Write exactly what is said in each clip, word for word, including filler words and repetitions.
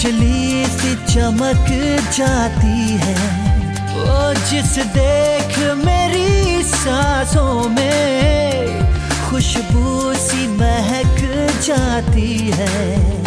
बिजली सी चमक जाती है, वो जिस देख मेरी सांसों में खुशबू सी महक जाती है।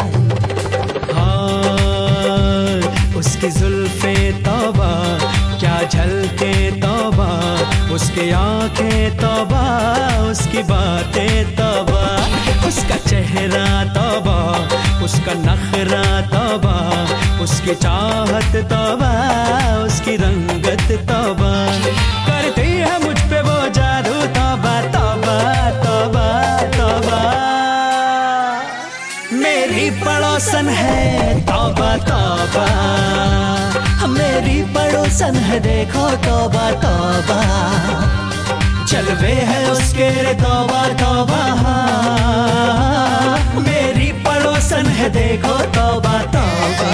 हाँ, उसकी जुल्फे तौबा क्या झलके तौबा, उसकी आंखें तौबा, उसकी बातें तौबा, उसका चेहरा तौबा, उसका नखरा तौबा, उसकी चाहत तौबा, उसकी रंगत तौबा, करती है मुझ पे वो जादू तौबा तौबा तौबा तौबा। मेरी पड़ोसन है तौबा तौबा, मेरी पड़ोसन है देखो तौबा तौबा, जलवे है उसके रे तौबा तौबा। मेरी पड़ोसन है देखो तौबा तौबा।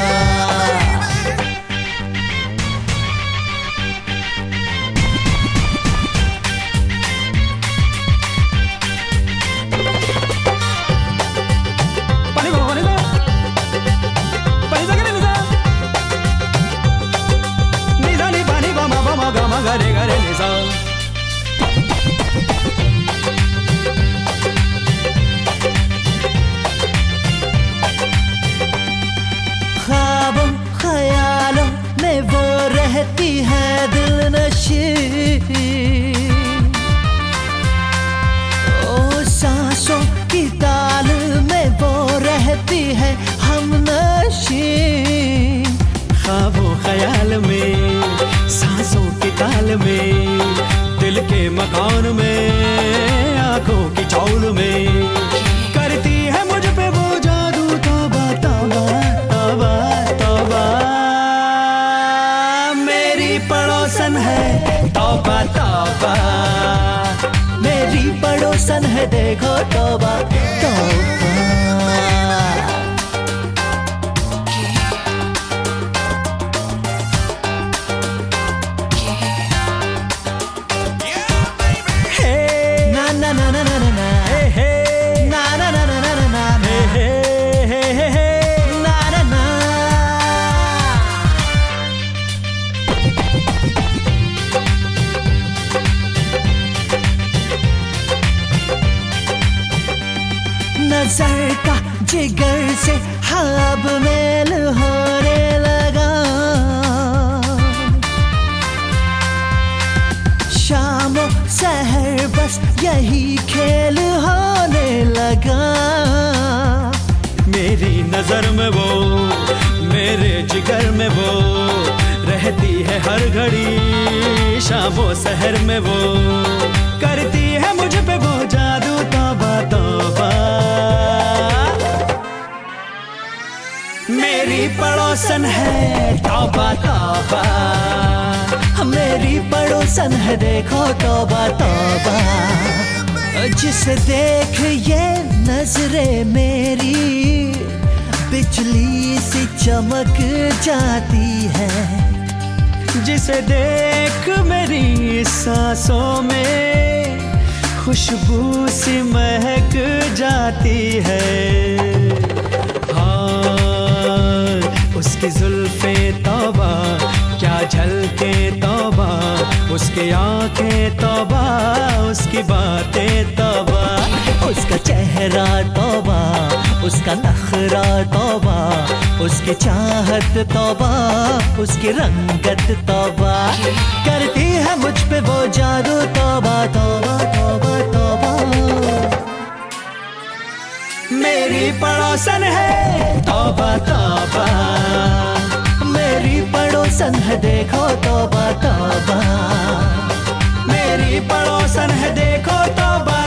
गरे गरे निसा ख्वाबों ख्यालों में वो रहती है दिलनशी, ओ सांसों की ताल में वो रहती है हमनशी। ख्वाबों ख्याल में सांसों की ताल में, दिल के मकान में, आंखों की चौल में, करती है मुझ पे वो जादू तौबा तौबा तौबा तौबा। मेरी पड़ोसन है तौबा तौबा, मेरी पड़ोसन है देखो तौबा तौबा। नजर का जिगर से ख्वाब मेल होने लगा, शामों सहर बस यही खेल होने लगा। मेरी नजर में वो, मेरे जिगर में वो, रहती है हर घड़ी शामों सहर में वो, करती है मुझ पे वो जादू तौबा तौबा। मेरी पड़ोसन है तौबा तौबा, मेरी पड़ोसन है देखो तौबा तौबा, जिसे देख ये नजरे मेरी बिजली सी चमक जाती है, जिसे देख मेरी सांसों में खुशबू सी महक जाती है। हाँ, उसकी जुल्फे तौबा क्या झलके तौबा, उसकी आंखें तौबा, उसकी बातें तौबा, उसका चेहरा तौबा, उसका नखरा तौबा, उसकी चाहत तौबा, उसकी रंगत तौबा, करती है मुझ पे वो जादू तौबा तौबा तौबा तौबा। मेरी पड़ोसन है तौबा तौबा, मेरी पड़ोसन है देखो तौबा तौबा, मेरी पड़ोसन है देखो तौबा